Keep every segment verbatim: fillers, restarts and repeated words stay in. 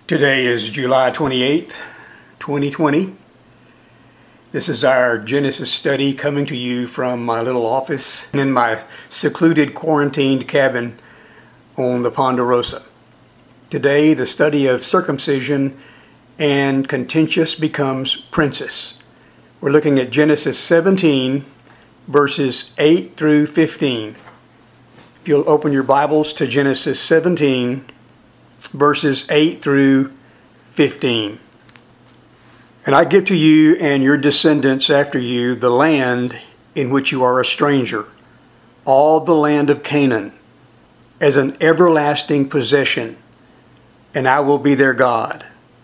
Today is July twenty-eighth, twenty twenty. This is our Genesis study coming to you from my little office in my secluded quarantined cabin on the Ponderosa. Today, the study of circumcision and contentious becomes princess. We're looking at Genesis seventeen, verses eight through fifteen. If you'll open your Bibles to Genesis seventeen, verses eight through fifteen. And I give to you and your descendants after you the land in which you are a stranger, all the land of Canaan, as an everlasting possession, and I will be their God.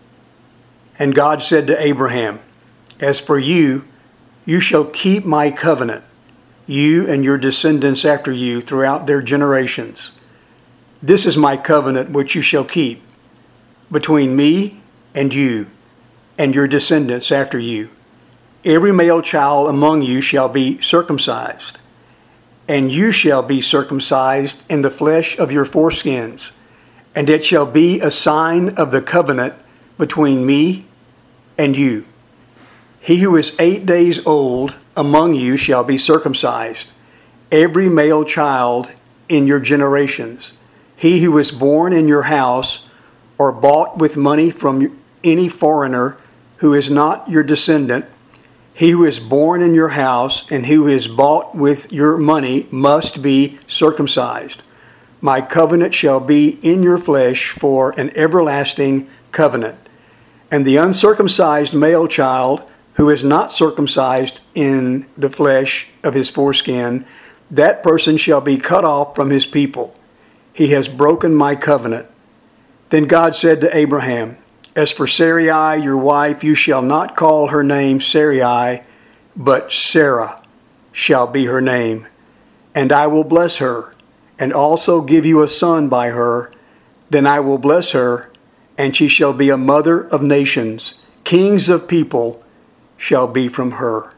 And God said to Abraham, As for you, you shall keep my covenant, you and your descendants after you throughout their generations. This is my covenant which you shall keep between me and you and your descendants after you. Every male child among you shall be circumcised, and you shall be circumcised in the flesh of your foreskins, and it shall be a sign of the covenant between me and you. He who is eight days old among you shall be circumcised, every male child in your generations. He who is born in your house or bought with money from any foreigner who is not your descendant, he who is born in your house and who is bought with your money must be circumcised. My covenant shall be in your flesh for an everlasting covenant. And the uncircumcised male child who is not circumcised in the flesh of his foreskin, that person shall be cut off from his people. He has broken my covenant. Then God said to Abraham, As for Sarai, your wife, you shall not call her name Sarai, but Sarah shall be her name. And I will bless her, and also give you a son by her. Then I will bless her, and she shall be a mother of nations. Kings of people shall be from her.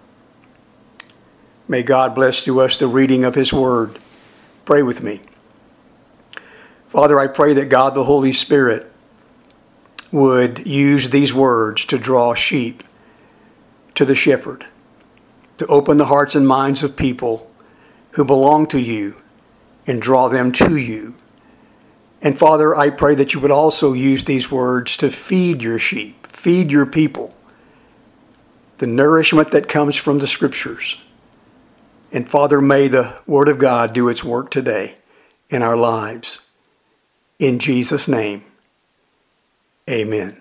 May God bless to us the reading of his word. Pray with me. Father, I pray that God the Holy Spirit would use these words to draw sheep to the shepherd, to open the hearts and minds of people who belong to you and draw them to you. And Father, I pray that you would also use these words to feed your sheep, feed your people, the nourishment that comes from the Scriptures. And Father, may the Word of God do its work today in our lives. In Jesus' name, amen.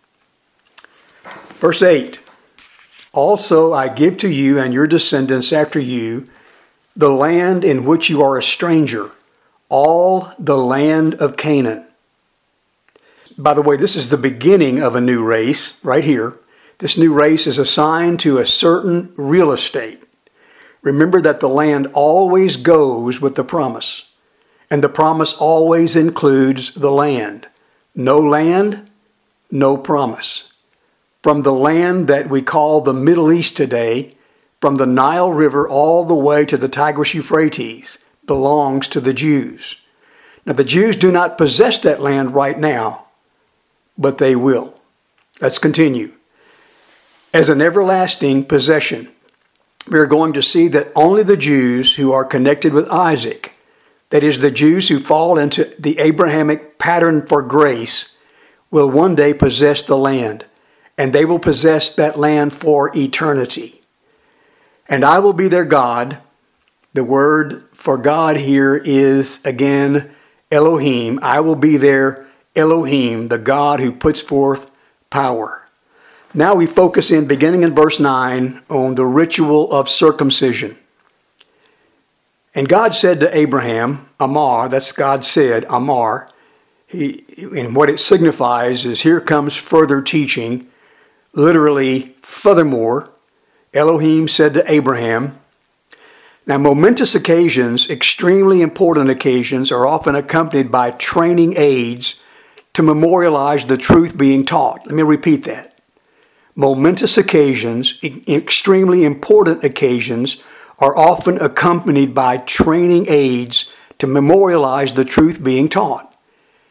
Verse eight, Also I give to you and your descendants after you the land in which you are a stranger, all the land of Canaan. By the way, this is the beginning of a new race right here. This new race is assigned to a certain real estate. Remember that the land always goes with the promise. And the promise always includes the land. No land, no promise. From the land that we call the Middle East today, from the Nile River all the way to the Tigris-Euphrates, belongs to the Jews. Now the Jews do not possess that land right now, but they will. Let's continue. As an everlasting possession, we are going to see that only the Jews who are connected with Isaac, that is, the Jews who fall into the Abrahamic pattern for grace, will one day possess the land, and they will possess that land for eternity. And I will be their God. The word for God here is, again, Elohim. I will be their Elohim, the God who puts forth power. Now we focus in, beginning in verse nine, on the ritual of circumcision. And God said to Abraham, Amar, that's God said, Amar. He, and what it signifies is here comes further teaching. Literally, furthermore, Elohim said to Abraham. Now, momentous occasions, extremely important occasions, are often accompanied by training aids to memorialize the truth being taught. Let me repeat that. Momentous occasions, extremely important occasions, are often accompanied by training aids to memorialize the truth being taught.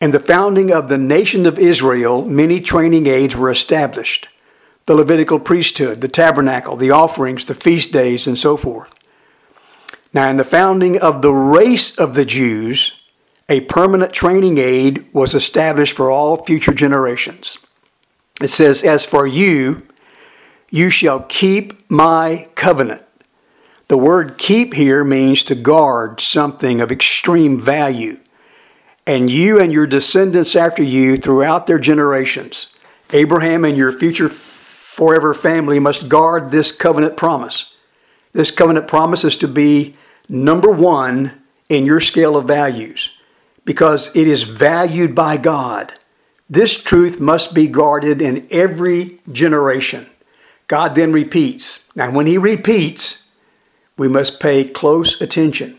In the founding of the nation of Israel, many training aids were established. The Levitical priesthood, the tabernacle, the offerings, the feast days, and so forth. Now, in the founding of the race of the Jews, a permanent training aid was established for all future generations. It says, as for you, you shall keep my covenant. The word keep here means to guard something of extreme value. And you and your descendants after you throughout their generations, Abraham and your future forever family must guard this covenant promise. This covenant promise is to be number one in your scale of values because it is valued by God. This truth must be guarded in every generation. God then repeats. Now, when he repeats, we must pay close attention.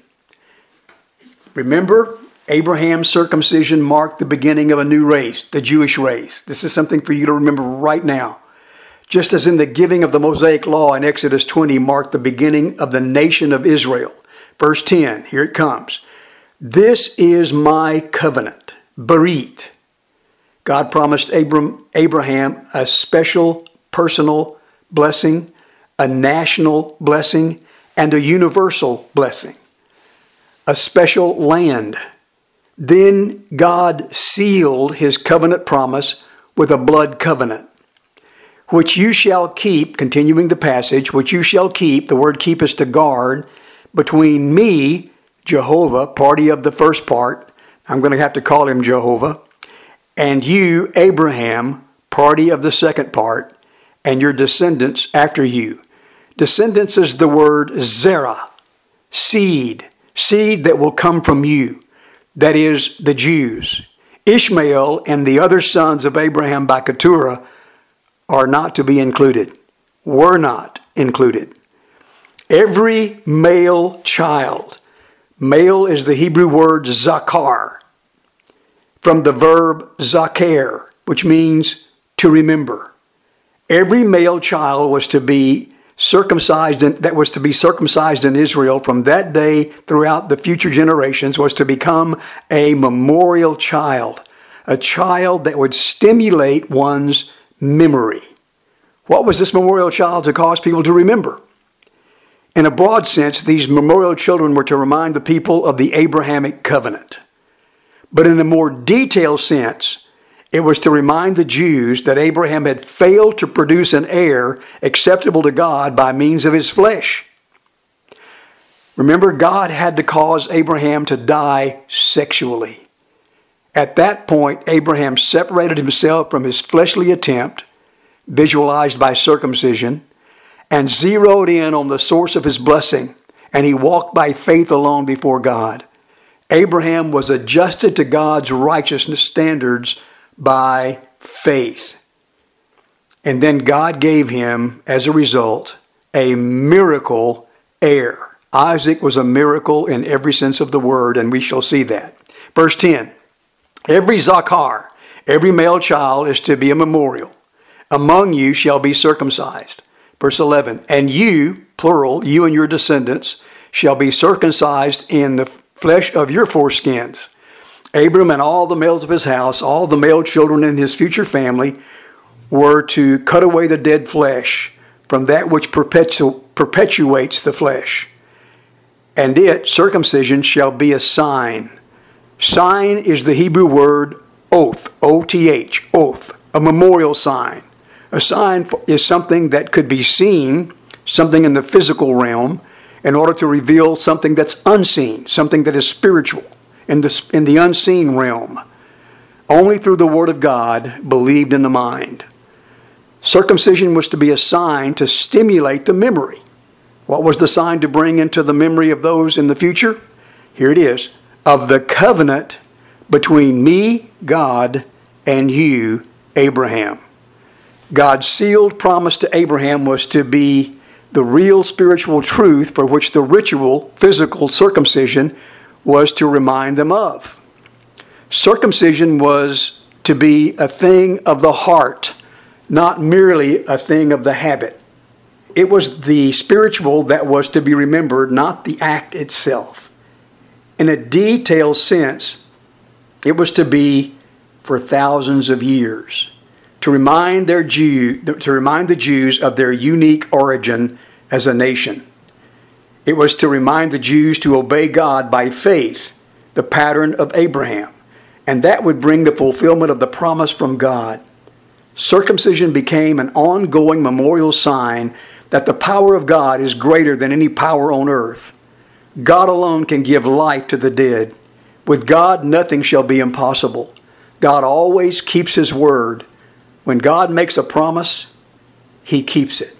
Remember, Abraham's circumcision marked the beginning of a new race, the Jewish race. This is something for you to remember right now. Just as in the giving of the Mosaic law in Exodus twenty marked the beginning of the nation of Israel. Verse ten, here it comes. This is my covenant, Berit. God promised Abram, Abraham a special personal blessing, a national blessing, and a universal blessing. A special land. Then God sealed his covenant promise with a blood covenant, which you shall keep, continuing the passage, which you shall keep, the word keep is to guard, between me, Jehovah, party of the first part, I'm going to have to call him Jehovah, and you, Abraham, party of the second part, and your descendants after you. Descendants is the word zerah, seed, seed that will come from you. That is, the Jews. Ishmael and the other sons of Abraham by Keturah are not to be included, were not included. Every male child, male is the Hebrew word zakar, from the verb zaker, which means to remember. Every male child was to be circumcised, in, that was to be circumcised in Israel from that day throughout the future generations was to become a memorial child, a child that would stimulate one's memory. What was this memorial child to cause people to remember? In a broad sense, these memorial children were to remind the people of the Abrahamic covenant. But in a more detailed sense, it was to remind the Jews that Abraham had failed to produce an heir acceptable to God by means of his flesh. Remember, God had to cause Abraham to die sexually. At that point, Abraham separated himself from his fleshly attempt, visualized by circumcision, and zeroed in on the source of his blessing, and he walked by faith alone before God. Abraham was adjusted to God's righteousness standards by faith. And then God gave him, as a result, a miracle heir. Isaac was a miracle in every sense of the word, and we shall see that. Verse ten, every zakar, every male child is to be a memorial. Among you shall be circumcised. Verse eleven, and you, plural, you and your descendants, shall be circumcised in the flesh of your foreskins. Abram and all the males of his house, all the male children in his future family, were to cut away the dead flesh from that which perpetu- perpetuates the flesh. And it, circumcision, shall be a sign. Sign is the Hebrew word oath, O T H, oath, a memorial sign. A sign is something that could be seen, something in the physical realm, in order to reveal something that's unseen, something that is spiritual. In the, in the unseen realm, only through the Word of God believed in the mind. Circumcision was to be a sign to stimulate the memory. What was the sign to bring into the memory of those in the future? Here it is, of the covenant between me, God, and you, Abraham. God's sealed promise to Abraham was to be the real spiritual truth for which the ritual, physical circumcision was to remind them of. Circumcision was to be a thing of the heart, not merely a thing of the habit. It was the spiritual that was to be remembered, not the act itself. In a detailed sense, It was to be for thousands of years, to remind their Jew, to remind the Jews of their unique origin as a nation. It was to remind the Jews to obey God by faith, the pattern of Abraham, and that would bring the fulfillment of the promise from God. Circumcision became an ongoing memorial sign that the power of God is greater than any power on earth. God alone can give life to the dead. With God, nothing shall be impossible. God always keeps his word. When God makes a promise, he keeps it.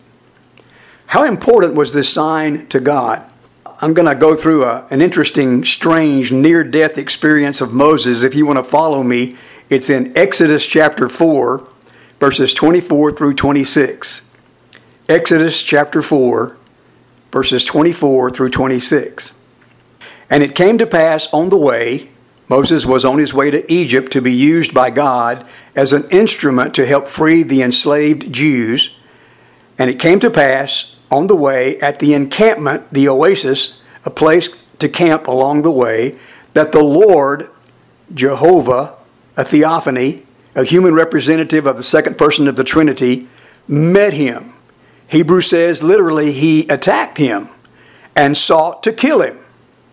How important was this sign to God? I'm going to go through a, an interesting, strange, near-death experience of Moses. If you want to follow me, it's in Exodus chapter four, verses twenty-four through twenty-six. Exodus chapter four, verses twenty-four through twenty-six. And it came to pass on the way, Moses was on his way to Egypt to be used by God as an instrument to help free the enslaved Jews. And it came to pass on the way at the encampment, the oasis, a place to camp along the way, that the Lord, Jehovah, a theophany, a human representative of the second person of the Trinity, met him. Hebrew says literally he attacked him and sought to kill him.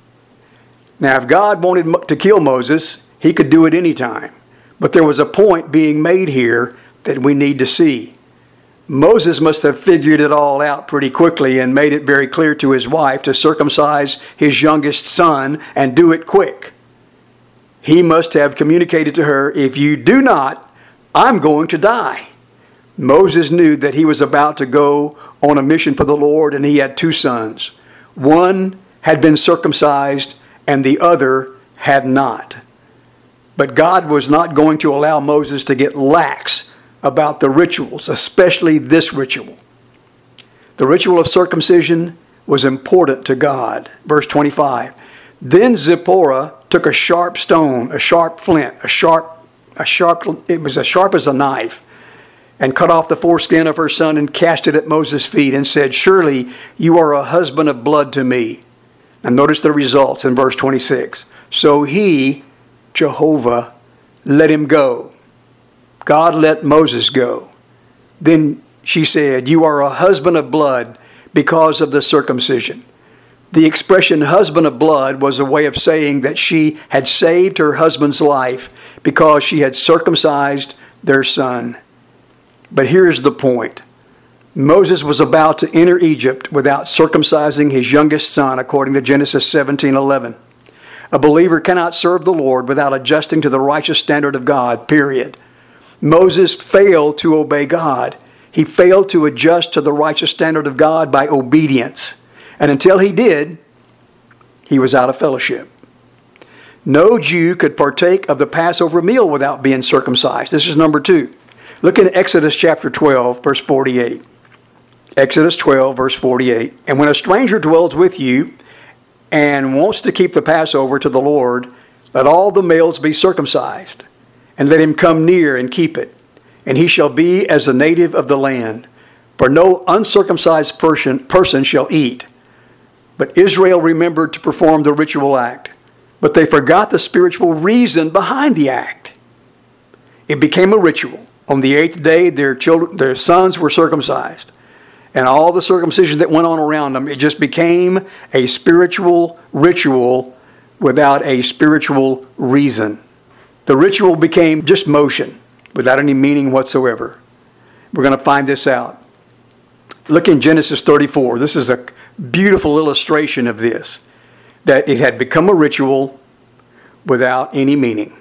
Now, if God wanted to kill Moses, he could do it anytime. But there was a point being made here that we need to see. Moses must have figured it all out pretty quickly and made it very clear to his wife to circumcise his youngest son and do it quick. He must have communicated to her, if you do not, I'm going to die. Moses knew that he was about to go on a mission for the Lord, and he had two sons. One had been circumcised and the other had not. But God was not going to allow Moses to get lax about the rituals, especially this ritual. The ritual of circumcision was important to God. Verse twenty-five. Then Zipporah took a sharp stone, a sharp flint, a sharp, a sharp, it was as sharp as a knife, and cut off the foreskin of her son and cast it at Moses' feet and said, surely you are a husband of blood to me. And notice the results in verse twenty-six. So he, Jehovah, let him go. God let Moses go. Then she said, you are a husband of blood because of the circumcision. The expression husband of blood was a way of saying that she had saved her husband's life because she had circumcised their son. But here's the point. Moses was about to enter Egypt without circumcising his youngest son, according to Genesis seventeen eleven. A believer cannot serve the Lord without adjusting to the righteous standard of God, period. Moses failed to obey God. He failed to adjust to the righteous standard of God by obedience. And until he did, he was out of fellowship. No Jew could partake of the Passover meal without being circumcised. This is number two. Look in Exodus chapter twelve, verse forty-eight. Exodus twelve, verse forty-eight. And when a stranger dwells with you and wants to keep the Passover to the Lord, let all the males be circumcised, and let him come near and keep it. And he shall be as a native of the land. For no uncircumcised person, person shall eat. But Israel remembered to perform the ritual act, but they forgot the spiritual reason behind the act. It became a ritual. On the eighth day, their children, their sons were circumcised. And all the circumcision that went on around them, it just became a spiritual ritual without a spiritual reason. The ritual became just motion without any meaning whatsoever. We're going to find this out. Look in Genesis thirty-four. This is a beautiful illustration of this, that it had become a ritual without any meaning.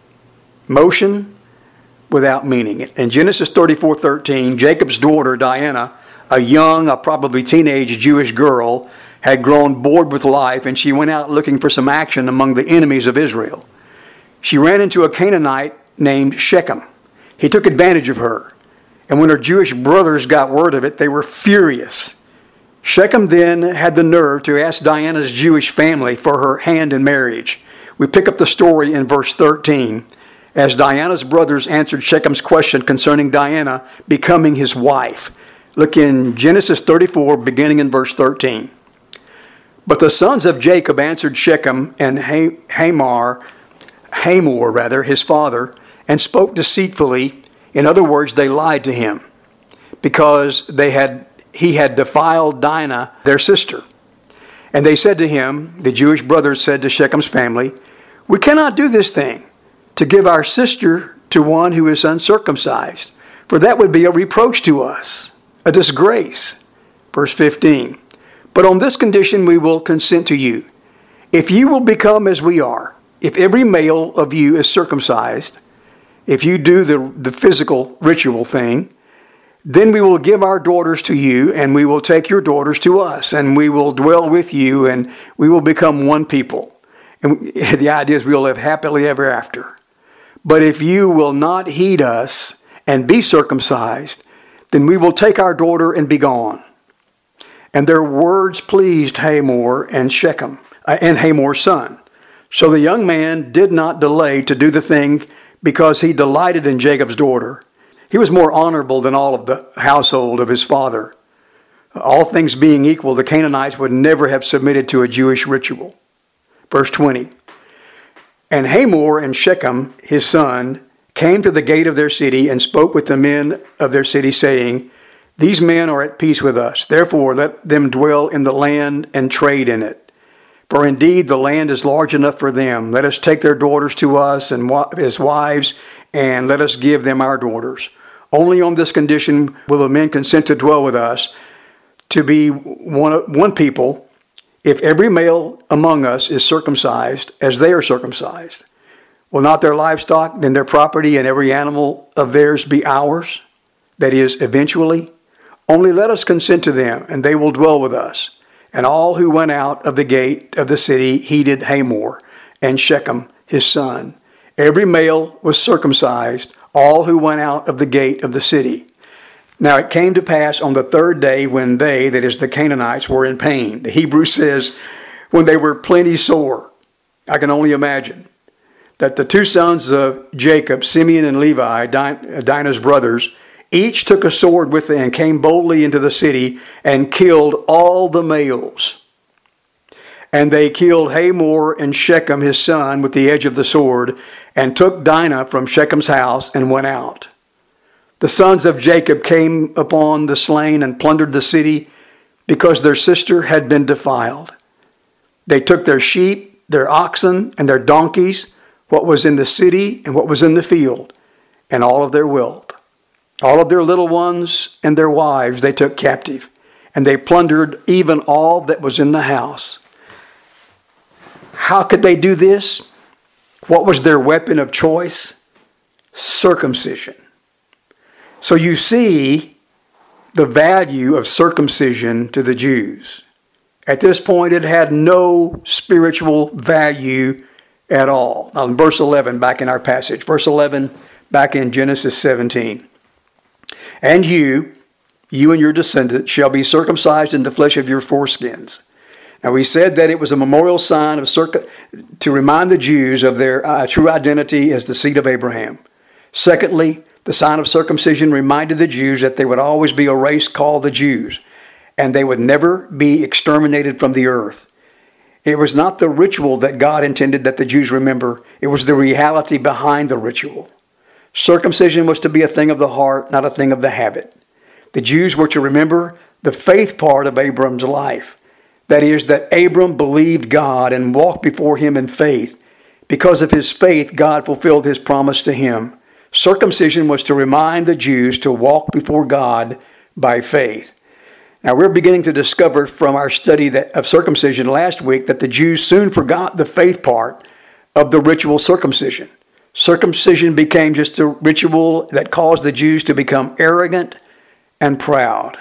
Motion without meaning. In Genesis thirty-four thirteen, Jacob's daughter, Dinah, a young, a probably teenage Jewish girl, had grown bored with life, and she went out looking for some action among the enemies of Israel. She ran into a Canaanite named Shechem. He took advantage of her. And when her Jewish brothers got word of it, they were furious. Shechem then had the nerve to ask Dinah's Jewish family for her hand in marriage. We pick up the story in verse thirteen, as Dinah's brothers answered Shechem's question concerning Dinah becoming his wife. Look in Genesis thirty-four, beginning in verse thirteen. But the sons of Jacob answered Shechem and Hamor, Hamor, rather, his father, and spoke deceitfully. In other words, they lied to him because they had he had defiled Dinah, their sister. And they said to him, the Jewish brothers said to Shechem's family, "We cannot do this thing, to give our sister to one who is uncircumcised, for that would be a reproach to us, a disgrace." Verse fifteen, "But on this condition we will consent to you. If you will become as we are, if every male of you is circumcised, if you do the, the physical ritual thing, then we will give our daughters to you, and we will take your daughters to us, and we will dwell with you, and we will become one people." And the idea is we will live happily ever after. "But if you will not heed us and be circumcised, then we will take our daughter and be gone." And their words pleased Hamor and Shechem, uh, and Hamor's son. So the young man did not delay to do the thing because he delighted in Jacob's daughter. He was more honorable than all of the household of his father. All things being equal, the Canaanites would never have submitted to a Jewish ritual. Verse twenty, "And Hamor and Shechem, his son, came to the gate of their city and spoke with the men of their city, saying, 'These men are at peace with us. Therefore let them dwell in the land and trade in it. For indeed the land is large enough for them. Let us take their daughters to us and as wives, and let us give them our daughters. Only on this condition will the men consent to dwell with us, to be one, one people, if every male among us is circumcised as they are circumcised. Will not their livestock, then their property, and every animal of theirs be ours? That is, eventually. Only let us consent to them, and they will dwell with us.' And all who went out of the gate of the city heeded Hamor and Shechem his son. Every male was circumcised, all who went out of the gate of the city. Now it came to pass on the third day when they," that is the Canaanites, "were in pain." The Hebrew says, when they were plenty sore. I can only imagine that the two sons of Jacob, Simeon and Levi, Dinah's brothers, each took a sword with them and came boldly into the city and killed all the males. And they killed Hamor and Shechem his son with the edge of the sword, and took Dinah from Shechem's house and went out. The sons of Jacob came upon the slain and plundered the city because their sister had been defiled. They took their sheep, their oxen, and their donkeys, what was in the city and what was in the field, and all of their wealth. All of their little ones and their wives they took captive, and they plundered even all that was in the house. How could they do this? What was their weapon of choice? Circumcision. So you see the value of circumcision to the Jews. At this point, it had no spiritual value at all. Now, in verse eleven, back in our passage, verse eleven, back in Genesis seventeen. "And you, you and your descendants, shall be circumcised in the flesh of your foreskins." Now we said that it was a memorial sign of circ- to remind the Jews of their uh, true identity as the seed of Abraham. Secondly, the sign of circumcision reminded the Jews that there would always be a race called the Jews, and they would never be exterminated from the earth. It was not the ritual that God intended that the Jews remember. It was the reality behind the ritual. Circumcision was to be a thing of the heart, not a thing of the habit. The Jews were to remember the faith part of Abram's life. That is, that Abram believed God and walked before him in faith. Because of his faith, God fulfilled his promise to him. Circumcision was to remind the Jews to walk before God by faith. Now, we're beginning to discover from our study that, of circumcision last week that the Jews soon forgot the faith part of the ritual circumcision. Circumcision became just a ritual that caused the Jews to become arrogant and proud.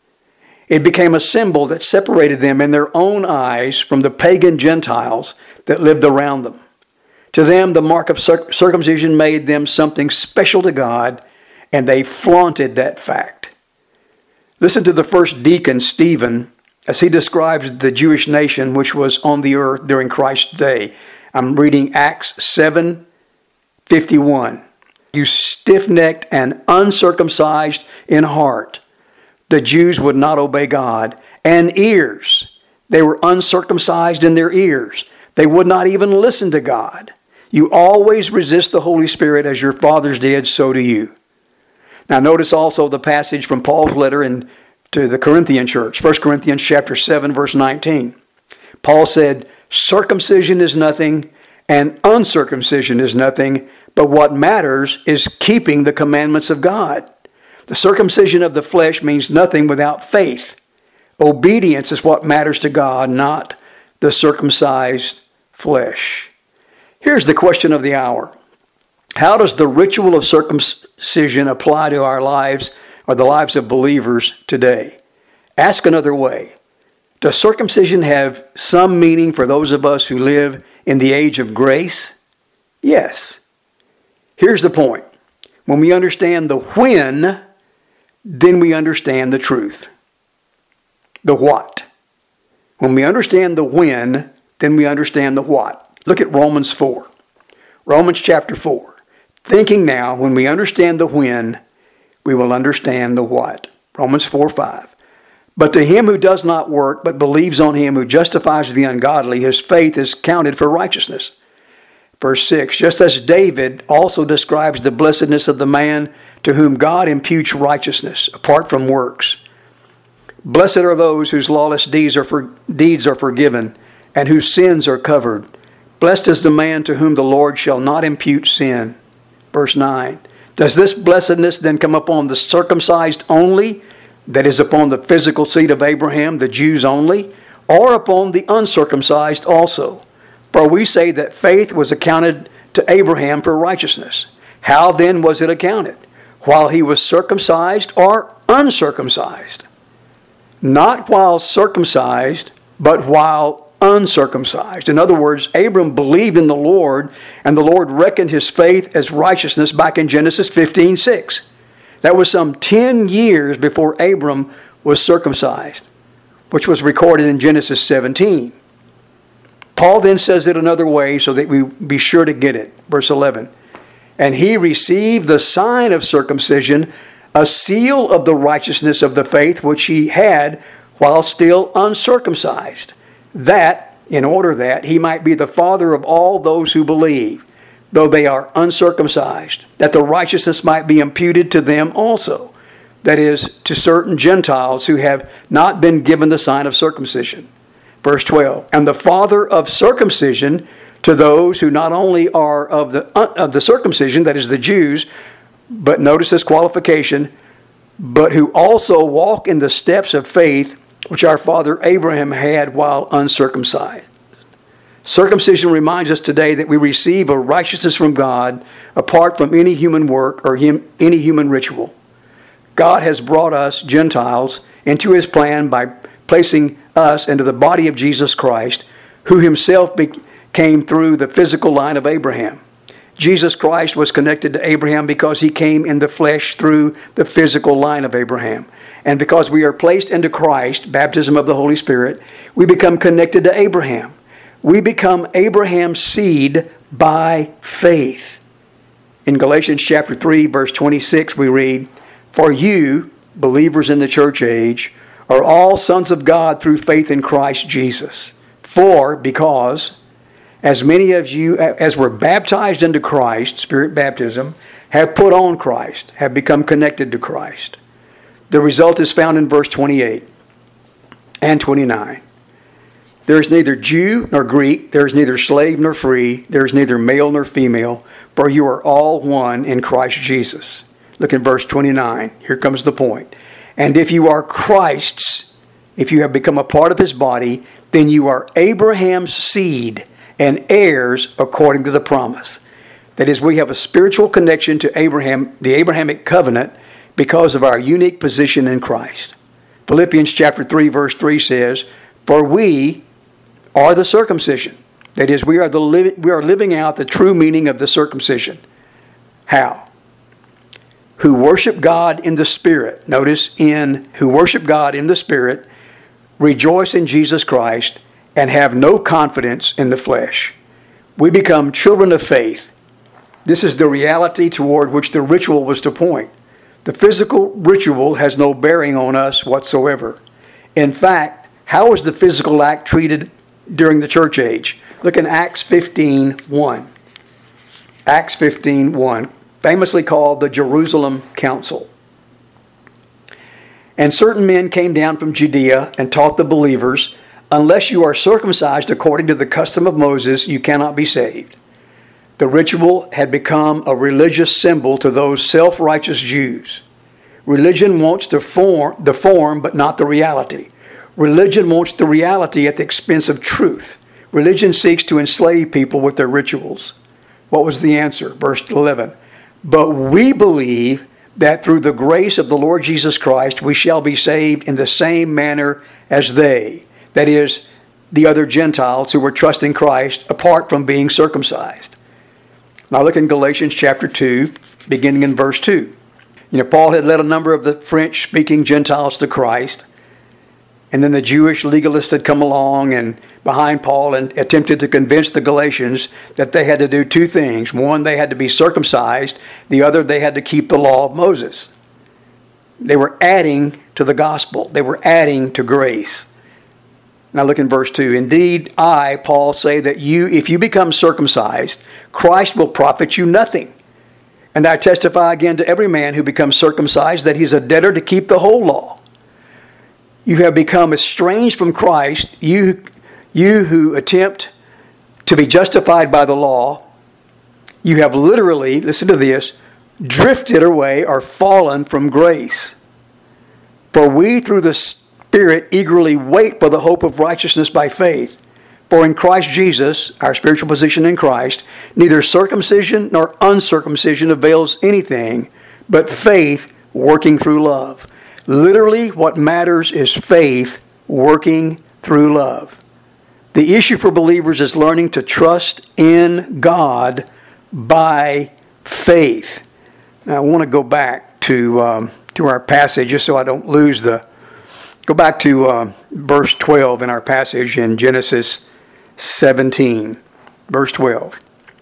It became a symbol that separated them in their own eyes from the pagan Gentiles that lived around them. To them, the mark of circumcision made them something special to God, and they flaunted that fact. Listen to the first deacon, Stephen, as he describes the Jewish nation which was on the earth during Christ's day. I'm reading Acts seven fifty-one. "You stiff-necked and uncircumcised in heart, the Jews would not obey God. And ears, they were uncircumcised in their ears. They would not even listen to God. You always resist the Holy Spirit as your fathers did, so do you. Now notice also the passage from Paul's letter in, to the Corinthian church, First Corinthians chapter seven, verse nineteen. Paul said, circumcision is nothing and uncircumcision is nothing, but what matters is keeping the commandments of God. The circumcision of the flesh means nothing without faith. Obedience is what matters to God, not the circumcised flesh. Here's the question of the hour. How does the ritual of circumcision apply to our lives or the lives of believers today? Ask another way. Does circumcision have some meaning for those of us who live in the age of grace? Yes. Here's the point. When we understand the when, then we understand the truth. The what. When we understand the when, then we understand the what. Look at Romans four. Romans chapter four. Thinking now, when we understand the when, we will understand the what. Romans four five. But to him who does not work, but believes on him who justifies the ungodly, his faith is counted for righteousness. Verse six, just as David also describes the blessedness of the man to whom God imputes righteousness, apart from works. Blessed are those whose lawless deeds are, for, deeds are forgiven, and whose sins are covered. Blessed is the man to whom the Lord shall not impute sin. Verse nine, does this blessedness then come upon the circumcised only, that is upon the physical seed of Abraham, the Jews only, or upon the uncircumcised also? For we say that faith was accounted to Abraham for righteousness. How then was it accounted? While he was circumcised or uncircumcised? Not while circumcised, but while uncircumcised. In other words, Abram believed in the Lord, and the Lord reckoned his faith as righteousness back in Genesis fifteen six. That was some ten years before Abram was circumcised, which was recorded in Genesis seventeen. Paul then says it another way so that we be sure to get it. Verse eleven. And he received the sign of circumcision, a seal of the righteousness of the faith which he had while still uncircumcised, that, in order that he might be the father of all those who believe, though they are uncircumcised, that the righteousness might be imputed to them also, that is, to certain Gentiles who have not been given the sign of circumcision. Verse twelve, and the father of circumcision to those who not only are of the of the circumcision, that is the Jews, but notice this qualification, but who also walk in the steps of faith which our father Abraham had while uncircumcised. Circumcision reminds us today that we receive a righteousness from God apart from any human work or him, any human ritual. God has brought us, Gentiles, into his plan by placing us into the body of Jesus Christ, who himself came through the physical line of Abraham. Jesus Christ was connected to Abraham because he came in the flesh through the physical line of Abraham. And because we are placed into Christ, baptism of the Holy Spirit, we become connected to Abraham. We become Abraham's seed by faith. In Galatians chapter three, verse twenty-six, we read, for you, believers in the church age, are all sons of God through faith in Christ Jesus. For, because, as many of you as were baptized into Christ, Spirit baptism, have put on Christ, have become connected to Christ. The result is found in verse twenty-eight and twenty-nine. There is neither Jew nor Greek, there is neither slave nor free, there is neither male nor female, for you are all one in Christ Jesus. Look at verse twenty-nine. Here comes the point. And if you are Christ's, if you have become a part of his body, then you are Abraham's seed and heirs according to the promise. That is, we have a spiritual connection to Abraham, the Abrahamic covenant, because of our unique position in Christ. Philippians chapter three, verse three says, for we are the circumcision. That is, we are the li- we are living out the true meaning of the circumcision. How? Who worship God in the Spirit. Notice, in who worship God in the Spirit, rejoice in Jesus Christ, and have no confidence in the flesh. We become children of faith. This is the reality toward which the ritual was to point. The physical ritual has no bearing on us whatsoever. In fact, how was the physical act treated during the church age? Look in Acts fifteen one. Acts fifteen one, famously called the Jerusalem Council. And certain men came down from Judea and taught the believers, unless you are circumcised according to the custom of Moses, you cannot be saved. The ritual had become a religious symbol to those self-righteous Jews. Religion wants the form, the form, but not the reality. Religion wants the reality at the expense of truth. Religion seeks to enslave people with their rituals. What was the answer? Verse eleven. But we believe that through the grace of the Lord Jesus Christ, we shall be saved in the same manner as they. That is, the other Gentiles who were trusting Christ apart from being circumcised. Now look in Galatians chapter two, beginning in verse two. You know, Paul had led a number of the French-speaking Gentiles to Christ. And then the Jewish legalists had come along and behind Paul and attempted to convince the Galatians that they had to do two things. One, they had to be circumcised. The other, they had to keep the law of Moses. They were adding to the gospel. They were adding to grace. Now look in verse two. Indeed, I, Paul, say that you, if you become circumcised, Christ will profit you nothing. And I testify again to every man who becomes circumcised that he's a debtor to keep the whole law. You have become estranged from Christ, you, you who attempt to be justified by the law. You have literally, listen to this, drifted away or fallen from grace. For we through the Spirit eagerly wait for the hope of righteousness by faith. For in Christ Jesus, our spiritual position in Christ, neither circumcision nor uncircumcision avails anything, but faith working through love. Literally, what matters is faith working through love. The issue for believers is learning to trust in God by faith. Now, I want to go back to um, to our passage just so I don't lose the... Go back to uh, verse twelve in our passage in Genesis seventeen. Verse twelve.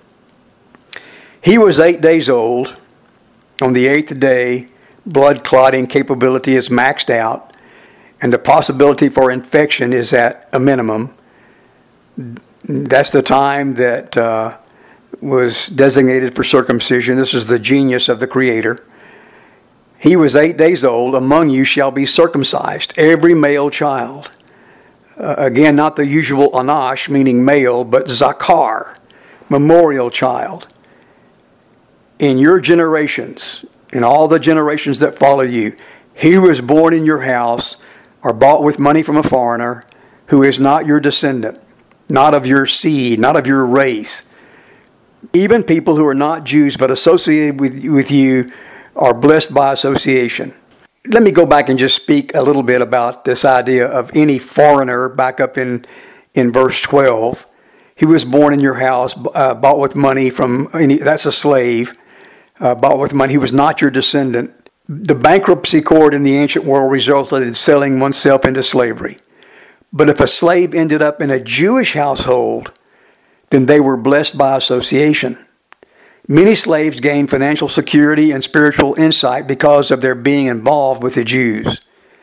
He was eight days old. On the eighth day, blood clotting capability is maxed out, and the possibility for infection is at a minimum. That's the time that uh, was designated for circumcision. This is the genius of the Creator. He was eight days old. Among you shall be circumcised, every male child. Uh, again, not the usual anash, meaning male, but zakar, memorial child. In your generations, in all the generations that follow you, he was born in your house or bought with money from a foreigner who is not your descendant, not of your seed, not of your race. Even people who are not Jews but associated with, with you are blessed by association. Let me go back and just speak a little bit about this idea of any foreigner back up in, in verse twelve. He was born in your house, uh, bought with money from, any, that's a slave. Uh, bought with money. He was not your descendant. The bankruptcy court in the ancient world resulted in selling oneself into slavery. But if a slave ended up in a Jewish household, then they were blessed by association. Many slaves gained financial security and spiritual insight because of their being involved with the Jews.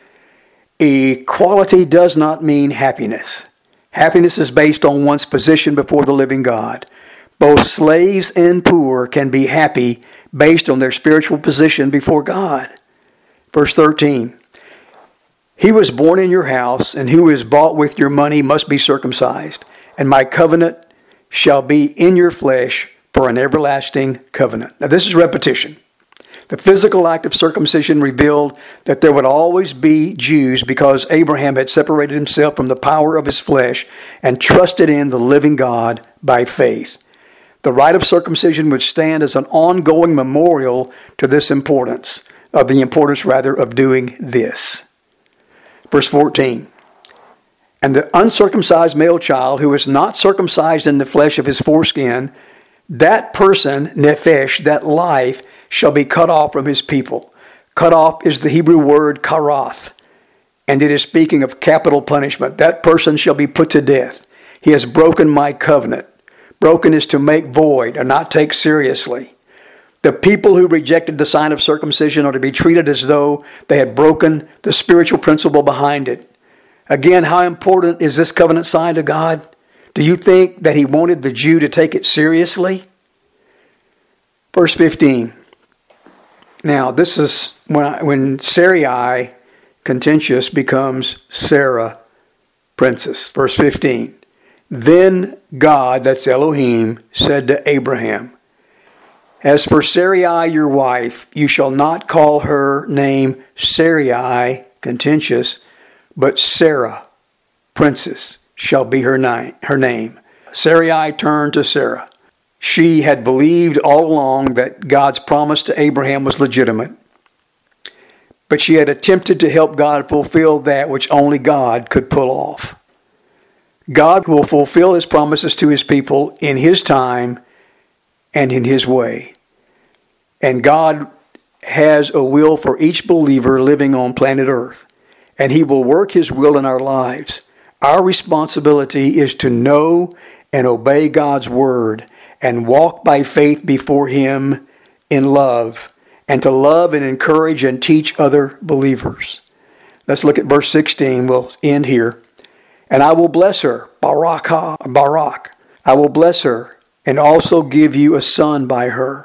Equality does not mean happiness. Happiness is based on one's position before the living God. Both slaves and poor can be happy based on their spiritual position before God. Verse thirteen. He was born in your house, and who is bought with your money must be circumcised. And my covenant shall be in your flesh for an everlasting covenant. Now this is repetition. The physical act of circumcision revealed that there would always be Jews because Abraham had separated himself from the power of his flesh and trusted in the living God by faith. The rite of circumcision would stand as an ongoing memorial to this importance, of the importance rather of doing this. Verse fourteen. And the uncircumcised male child who is not circumcised in the flesh of his foreskin, that person, nephesh, that life, shall be cut off from his people. Cut off is the Hebrew word karath, and it is speaking of capital punishment. That person shall be put to death. He has broken my covenant. Broken is to make void or not take seriously. The people who rejected the sign of circumcision are to be treated as though they had broken the spiritual principle behind it. Again, how important is this covenant sign to God? Do you think that he wanted the Jew to take it seriously? Verse fifteen. Now, this is when, I, when Sarai, contentious, becomes Sarah, princess. Verse fifteen. Then God, that's Elohim, said to Abraham, as for Sarai your wife, you shall not call her name Sarai, contentious, but Sarah, princess, shall be her name. Her name. Sarai turned to Sarah. She had believed all along that God's promise to Abraham was legitimate, but she had attempted to help God fulfill that which only God could pull off. God will fulfill his promises to his people in his time and in his way. And God has a will for each believer living on planet Earth, and he will work his will in our lives. Our responsibility is to know and obey God's word and walk by faith before him in love, and to love and encourage and teach other believers. Let's look at verse sixteen. We'll end here. And I will bless her, Barakah, Barak. I will bless her and also give you a son by her.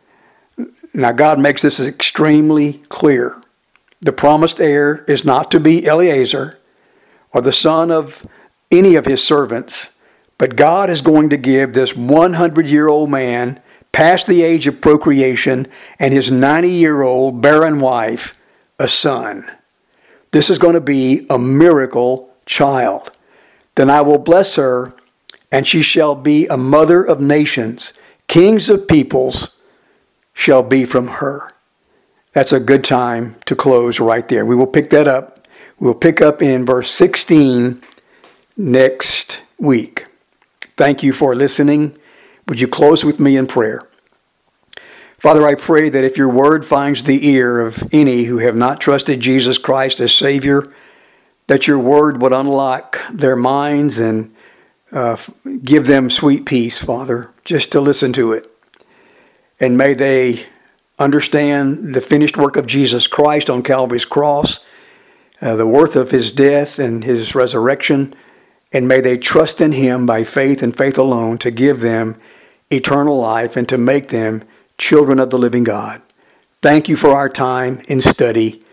Now God makes this extremely clear. The promised heir is not to be Eliezer or the son of any of his servants, but God is going to give this hundred-year-old man past the age of procreation and his ninety-year-old barren wife a son. This is going to be a miracle child. Then I will bless her, and she shall be a mother of nations. Kings of peoples shall be from her. That's a good time to close right there. We will pick that up. We'll pick up in verse sixteen next week. Thank you for listening. Would you close with me in prayer? Father, I pray that if your word finds the ear of any who have not trusted Jesus Christ as Savior, that your word would unlock their minds and uh, give them sweet peace, Father, just to listen to it. And may they understand the finished work of Jesus Christ on Calvary's cross, uh, the worth of his death and his resurrection, and may they trust in him by faith and faith alone to give them eternal life and to make them children of the living God. Thank you for our time in study.